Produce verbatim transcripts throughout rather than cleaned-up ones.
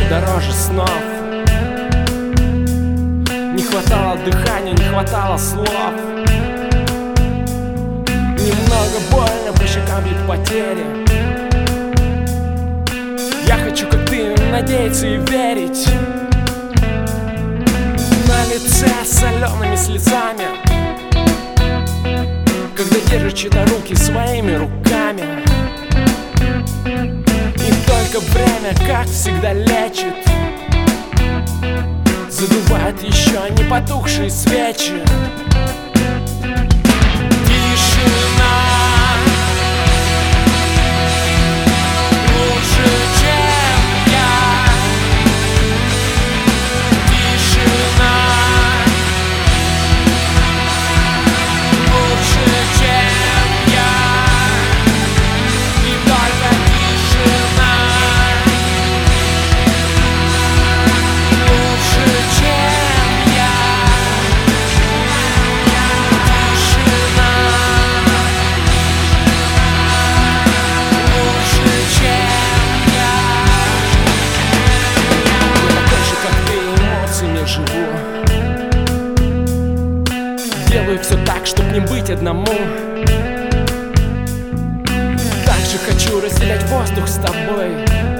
дороже снов. Не хватало дыхания, не хватало слов. Немного больно, по щекам бьют потери. Я хочу, как ты, надеяться и верить. На лице солеными слезами, когда держишь чьи-то руки своими руками. И только время, как всегда, лечит. Задувает еще не потухшие свечи. Тишина лучше, чем я. Тишина лучше, чем я. И только тишина лучше, чем я. Тишина лучше, чем я. Я такой же, как ты, эмоциями живу. Делаю все так, чтоб не быть одному. Также хочу разделять воздух с тобой.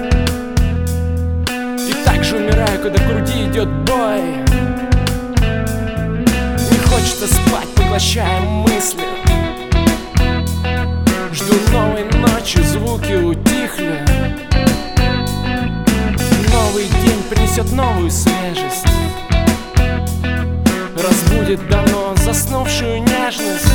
И также умираю, когда в груди идет бой. Не хочется спать, поглощая мысли. Жду новой ночи, звуки утихли. Новый день принесет новую свежесть, разбудит давно заснувшую нежность.